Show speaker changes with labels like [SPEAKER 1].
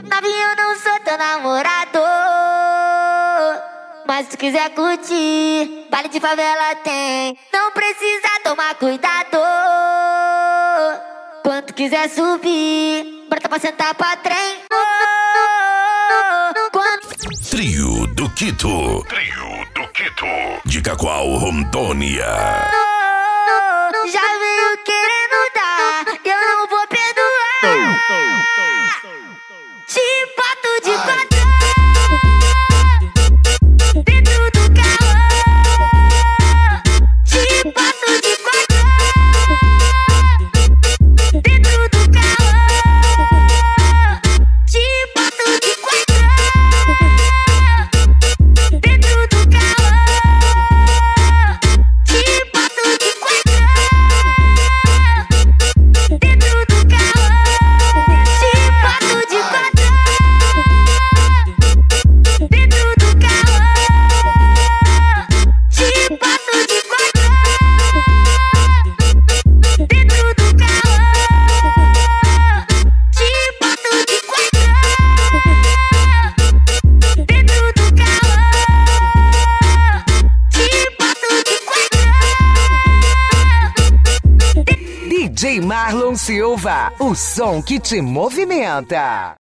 [SPEAKER 1] Novinho, eu não sou teu namorado, mas se tu quiser curtir, baile de favela tem. Não precisa tomar cuidado. Quando quiser subir, brota pra sentar pra trem.
[SPEAKER 2] Trio do Quito. Dica qual Rondônia.
[SPEAKER 1] Já veio querendo dar, eu não vou perdoar. Te boto de quatro dentro do carro. Te boto de quatro dentro do carro. Te boto de quatro dentro do carro. Te boto de quatro dentro do carro. Te boto de quatro dentro do carro. Te boto de quatro dentro do carro. Te boto de quatro dentro do carro. Te boto de quatro.
[SPEAKER 3] DJ Marlon Silva, o som que te movimenta.